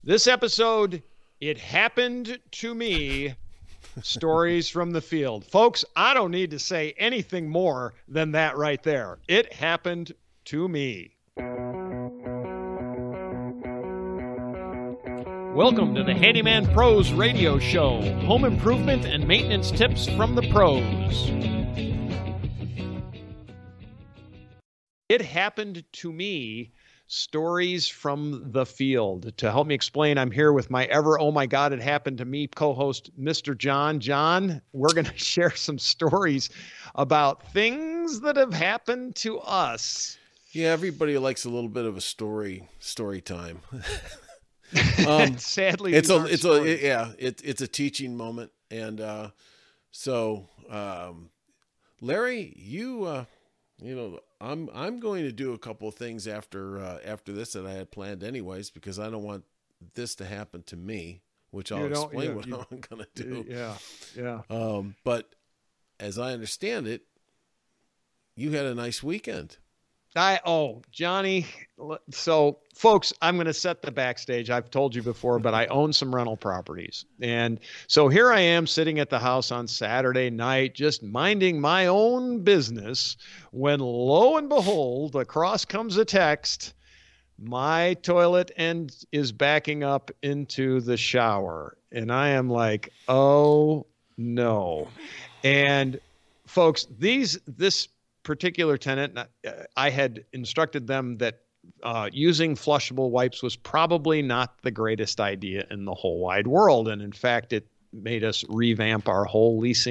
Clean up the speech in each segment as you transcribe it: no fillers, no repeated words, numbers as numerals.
This episode, it happened to me. Stories from the field. Folks, I don't need to say anything more than that right there. It happened to me. Welcome to the Handyman Pros radio show. Home improvement and maintenance tips from the pros. It happened to me. Stories from the field. To help me explain, I'm here with my oh my God, it happened to me co-host, Mr. John. John, we're going to share some stories about things that have happened to us. Yeah, everybody likes a little bit of a story time. Sadly, it's a teaching moment, and so Larry, you know, I'm going to do a couple of things after this that I had planned anyways, because I don't want this to happen to me, which I'll explain what I'm going to do. Yeah. But as I understand it, you had a nice weekend. Johnny. So, folks, I'm going to set the backstage. I've told you before, but I own some rental properties. And so here I am sitting at the house on Saturday night, just minding my own business, when lo and behold, across comes a text. My toilet is backing up into the shower. And I am like, oh no. And folks, this particular tenant, I had instructed them that using flushable wipes was probably not the greatest idea in the whole wide world. And in fact, it made us revamp our whole lease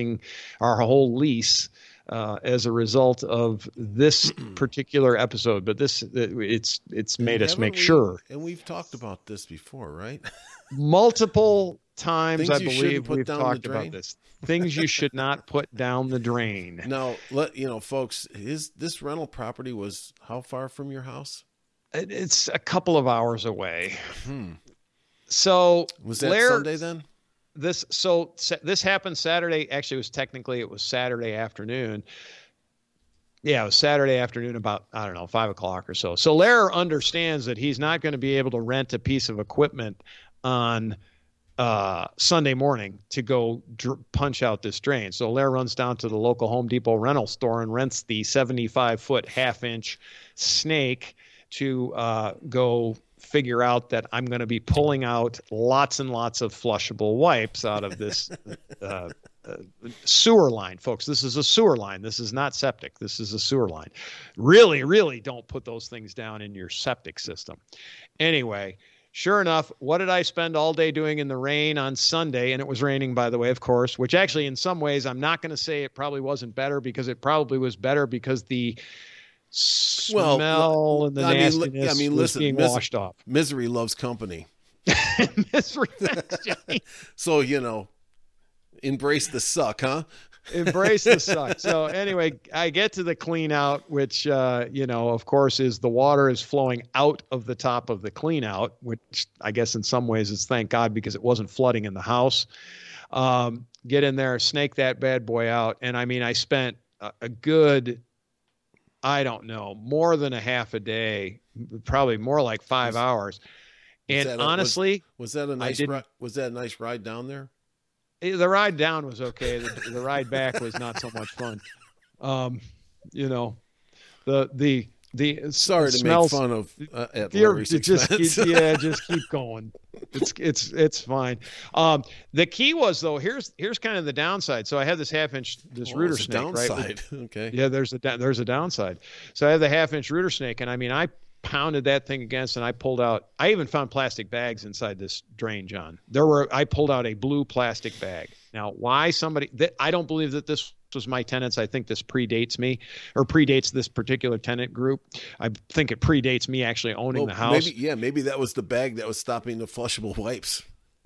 as a result of this particular episode. But it's made us make sure. And we've talked about this before, right? Multiple times, Things I believe we've talked about this. Things you should not put down the drain. Now, folks, this rental property was how far from your house? It's a couple of hours away. So was that Sunday then? This happened Saturday. Actually, it was Saturday afternoon. Yeah, it was Saturday afternoon about, 5 o'clock or so. So Lair understands that he's not going to be able to rent a piece of equipment on Sunday morning to go punch out this drain. So Lair runs down to the local Home Depot rental store and rents the 75-foot half-inch snake to go figure out that I'm going to be pulling out lots and lots of flushable wipes out of this sewer line. Folks, this is a sewer line. This is not septic. This is a sewer line. Really, really don't put those things down in your septic system. Anyway, sure enough, what did I spend all day doing in the rain on Sunday? And it was raining, by the way, of course, which actually in some ways I'm not going to say it probably wasn't better, because it probably was better because the smell and the nastiness was being washed off. Misery loves company. Misery. So, embrace the suck, huh? Embrace the suck. So anyway, I get to the clean out, which, of course, is the water is flowing out of the top of the clean out, which I guess in some ways is thank God, because it wasn't flooding in the house. Get in there, snake that bad boy out. And I spent a good, more than a half a day, probably more like 5 hours. And honestly, was that a nice ride down there? The ride down was okay. The ride back was not so much fun. Sorry to make fun of at Larry's expense. Just keep going. It's fine. The key was, though, here's kind of the downside. So I had this rooter snake, downside. Right? Okay. Yeah, there's a downside. So I have the half-inch rooter snake, and I pounded that thing against, and I even found plastic bags inside this drain, John. I pulled out a blue plastic bag. Now, why I don't believe that this was my tenants. I think this predates me, or predates this particular tenant group. I think it predates me actually owning the house. Maybe that was the bag that was stopping the flushable wipes.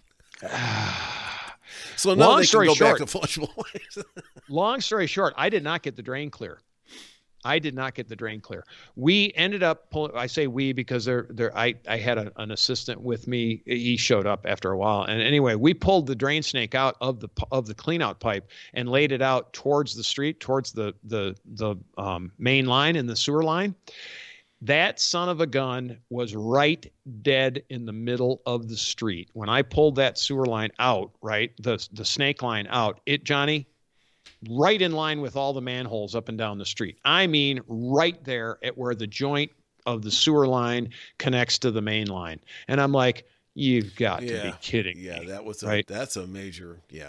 So now they can go back to flushable wipes. Long story short, I did not get the drain clear. We ended up pulling. I say we because I had an assistant with me. He showed up after a while, and anyway, we pulled the drain snake out of the clean out pipe and laid it out towards the street, towards the main line and the sewer line. That son of a gun was right dead in the middle of the street. When I pulled that sewer line out, right, the snake line out, Johnny, right in line with all the manholes up and down the street. I mean, right there at where the joint of the sewer line connects to the main line. And I'm like, you've got to be kidding me. Yeah, that's a major, yeah.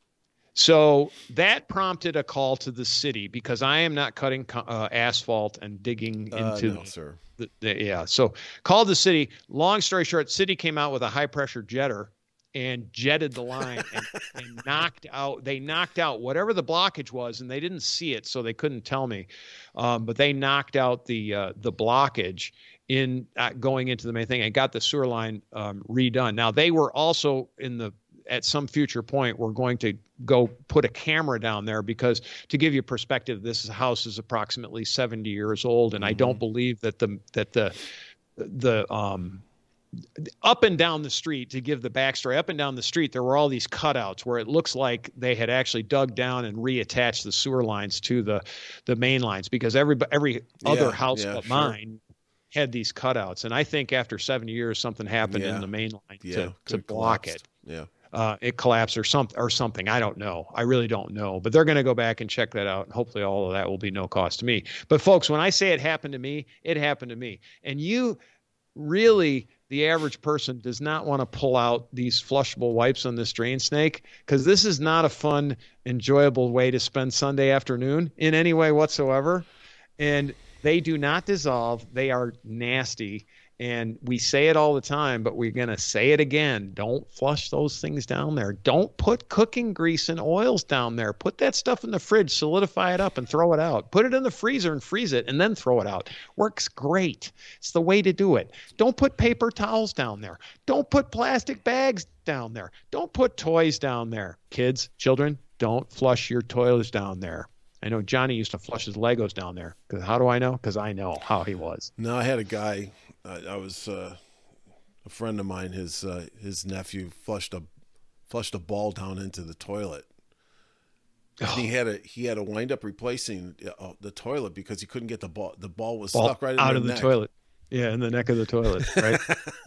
So that prompted a call to the city because I am not cutting asphalt and digging into sir. So called the city. Long story short, city came out with a high pressure jetter and jetted the line and knocked out whatever the blockage was, and they didn't see it, so they couldn't tell me. But they knocked out the blockage in going into the main thing and got the sewer line redone. Now they were also at some future point, we're going to go put a camera down there because, to give you perspective, this house is approximately 70 years old, and I don't believe that the up and down the street, to give the backstory, up and down the street, there were all these cutouts where it looks like they had actually dug down and reattached the sewer lines to the main lines, because every other house but mine had these cutouts. And I think after 70 years, something happened in the main line to block it. Yeah. It collapsed or something. I don't know. I really don't know. But they're going to go back and check that out. And hopefully all of that will be no cost to me. But folks, when I say it happened to me, it happened to me. And you really, the average person, does not want to pull out these flushable wipes on this drain snake, because this is not a fun, enjoyable way to spend Sunday afternoon in any way whatsoever. And they do not dissolve. They are nasty. And we say it all the time, but we're going to say it again. Don't flush those things down there. Don't put cooking grease and oils down there. Put that stuff in the fridge, solidify it up, and throw it out. Put it in the freezer and freeze it, and then throw it out. Works great. It's the way to do it. Don't put paper towels down there. Don't put plastic bags down there. Don't put toys down there. Kids, children, don't flush your toilets down there. I know Johnny used to flush his Legos down there. How do I know? Because I know how he was. No, I had a guy. I was a friend of mine. His nephew flushed a ball down into the toilet. And he had to wind up replacing the toilet because he couldn't get the ball. The ball was stuck right out in of the toilet. Yeah, in the neck of the toilet, right?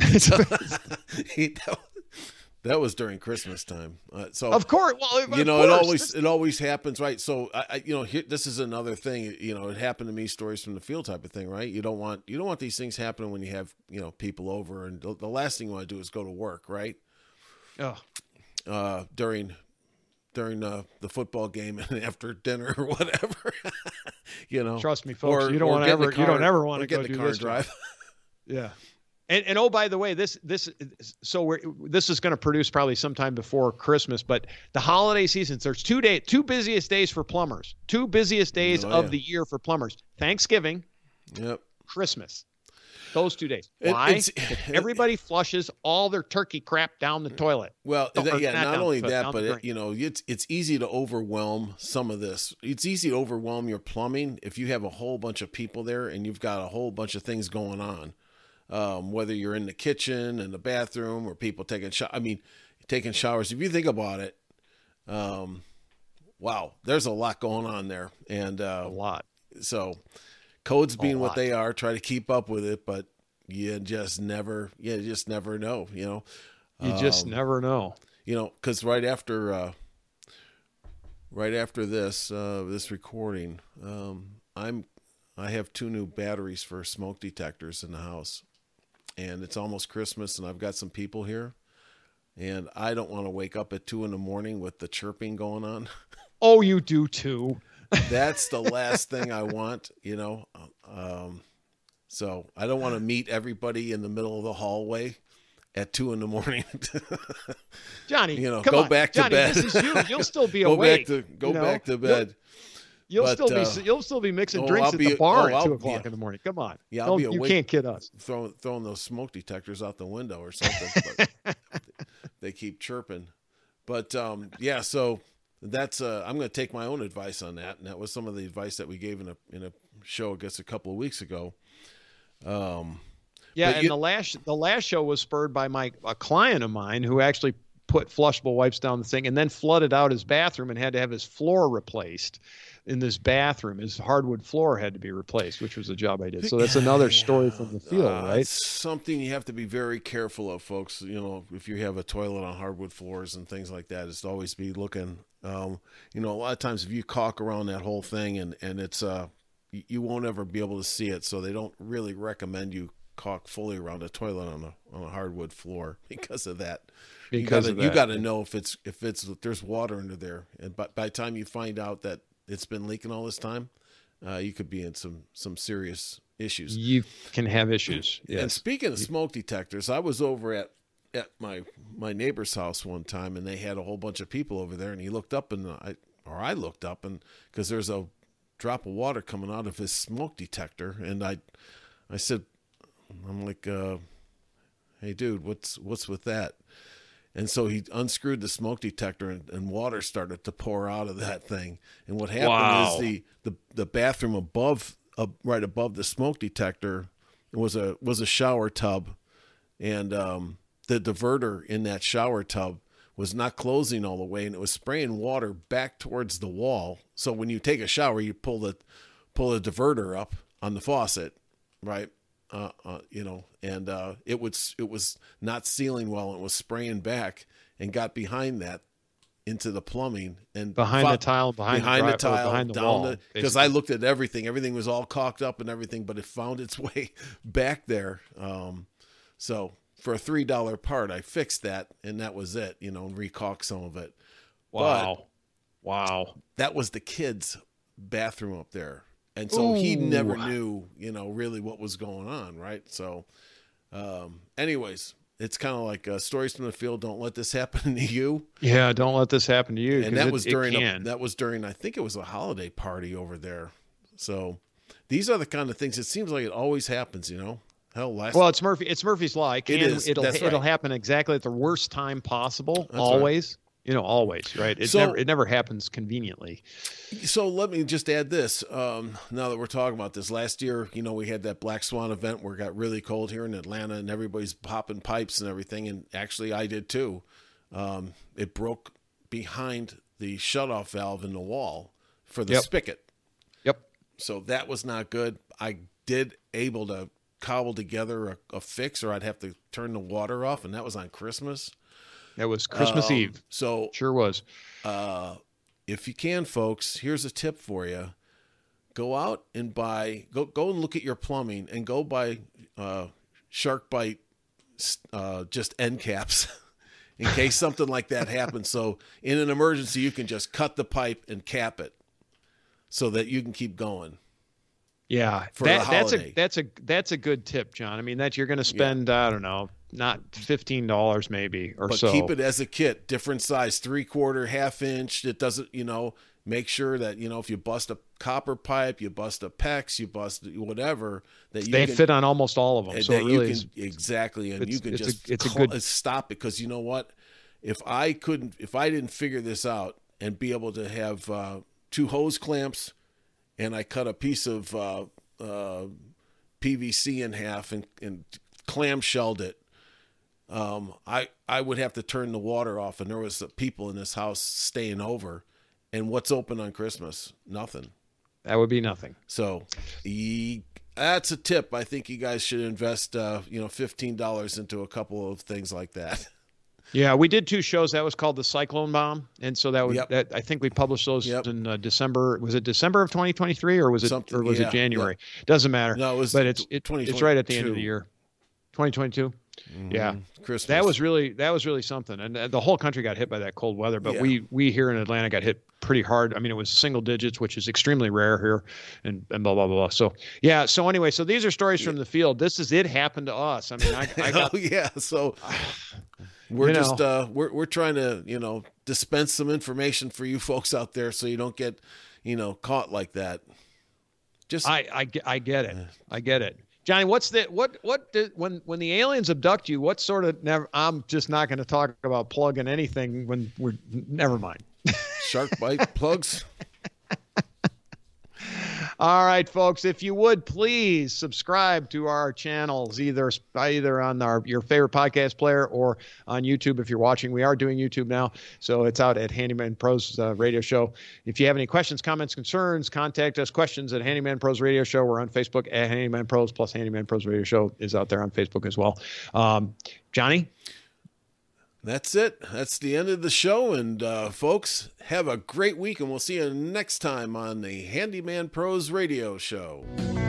That was during Christmas time. So of course, it always happens, right? So this is another thing. It happened to me, stories from the field type of thing, right? You don't want these things happening when you have people over, and the last thing you want to do is go to work, right? Oh, during the football game and after dinner or whatever, Trust me, folks, you don't ever want to go get the do car this drive. Yeah. And oh, by the way, this is going to produce probably sometime before Christmas, but the holiday seasons, there's two busiest days for plumbers, two busiest days of the year for plumbers: Thanksgiving, Christmas. Those 2 days. Why? Everybody flushes all their turkey crap down the toilet. Well, not only that, but it's easy to overwhelm some of this. It's easy to overwhelm your plumbing if you have a whole bunch of people there and you've got a whole bunch of things going on. Whether you're in the kitchen and the bathroom or people taking showers. If you think about it, wow, there's a lot going on there, and a lot. So codes being what they are, try to keep up with it, but you just never know, You just never know. Because right after this recording, I have 2 new batteries for smoke detectors in the house. And it's almost Christmas, and I've got some people here, and I don't want to wake up at 2 a.m. with the chirping going on. Oh, you do too. That's the last thing I want, So I don't want to meet everybody in the middle of the hallway at 2 a.m. Johnny, go back to bed. This is you. You'll still be awake. Go back to bed. You'll still be mixing drinks at the bar at 2 o'clock in the morning. Come on. Yeah, I'll be awake. You can't kid us. Throwing those smoke detectors out the window or something. But they keep chirping. But so that's I'm going to take my own advice on that, and that was some of the advice that we gave in a show, I guess, a couple of weeks ago. The last show was spurred by a client of mine who actually put flushable wipes down the thing, and then flooded out his bathroom and had to have his floor replaced in this bathroom. His hardwood floor had to be replaced, which was a job I did. So that's another story from the field, right? It's something you have to be very careful of, folks. You know, if you have a toilet on hardwood floors and things like that, it's to always be looking. You know, a lot of times if you caulk around that whole thing and it's you won't ever be able to see it. So they don't really recommend you caulk fully around a toilet on a hardwood floor because of that. You got to know if there's water under there, and by the time you find out that it's been leaking all this time, you could be in some serious issues. You can have issues. Yes. And speaking of smoke detectors, I was over at my neighbor's house one time, and they had a whole bunch of people over there, and he looked up, and I looked up, and because there's a drop of water coming out of his smoke detector, and I said, I'm like, hey dude, what's with that? And so he unscrewed the smoke detector, and water started to pour out of that thing. And what happened is the bathroom right above the smoke detector was a shower tub, and the diverter in that shower tub was not closing all the way, and it was spraying water back towards the wall. So when you take a shower, you pull the diverter up on the faucet, right? You know, and it was not sealing well. It was spraying back and got behind that into the plumbing and behind the tile, behind the wall. Because I looked at everything was all caulked up and everything, but it found its way back there. So for a $3 part, I fixed that, and that was it. You know, and recaulked some of it. Wow. That was the kid's bathroom up there. And so he never knew, you know, really what was going on, right? So, anyways, it's kind of like stories from the field. Don't let this happen to you. Yeah, don't let this happen to you. And that was during I think it was a holiday party over there. So these are the kind of things. It seems like it always happens, you know. Well, it's Murphy's Law. It'll happen exactly at the worst time possible. That's always. Right. You know, always, right? It never happens conveniently. So let me just add this. Now that we're talking about this, last year, you know, we had that Black Swan event where it got really cold here in Atlanta, and everybody's popping pipes and everything. And actually, I did too. It broke behind the shutoff valve in the wall for the spigot. Yep. So that was not good. I did able to cobble together a fix, or I'd have to turn the water off, and that was on Christmas. That was Christmas Eve. So sure was. If you can, folks, here's a tip for you. Go out and go and look at your plumbing and go buy SharkBite just end caps in case something like that happens. So in an emergency, you can just cut the pipe and cap it so that you can keep going. Yeah, that's a good tip, John. I mean, that you're going to spend I don't know, not $15 maybe or but so. Keep it as a kit, different size, 3/4, 1/2 inch. It doesn't, you know. Make sure that, you know, if you bust a copper pipe, you bust a PEX, you bust whatever, that they fit on almost all of them. So exactly, and you can just stop, because you know what? If I didn't figure this out and be able to have 2 hose clamps, and I cut a piece of PVC in half and clamshelled it, I would have to turn the water off, and there was people in this house staying over. And what's open on Christmas? Nothing. That would be nothing. So that's a tip. I think you guys should invest $15 into a couple of things like that. Yeah, we did 2 shows. That was called the Cyclone Bomb, and so I think we published those in December. Was it December of 2023, or was it January? Yeah. Doesn't matter. No, it was. But it's right at the end of the year, 2022. Mm-hmm. Yeah, Christmas. That was really something, and the whole country got hit by that cold weather. But we here in Atlanta got hit pretty hard. I mean, it was single digits, which is extremely rare here, and blah blah blah. So yeah. So anyway, so these are stories from the field. This is it happened to us. I mean, I got So. We're we're trying to, dispense some information for you folks out there so you don't get, caught like that. I get it. I get it. Johnny, when the aliens abduct you, what sort of I'm just not going to talk about plugging anything when never mind. SharkBite plugs. All right, folks, if you would please subscribe to our channels, either on your favorite podcast player or on YouTube. If you're watching, we are doing YouTube now, so it's out at Handyman Pros Radio Show. If you have any questions, comments, concerns, contact us. Questions at Handyman Pros Radio Show. We're on Facebook at Handyman Pros, plus Handyman Pros Radio Show is out there on Facebook as well. Johnny? That's it. That's the end of the show. And folks, have a great week, and we'll see you next time on the Handyman Pros Radio Show.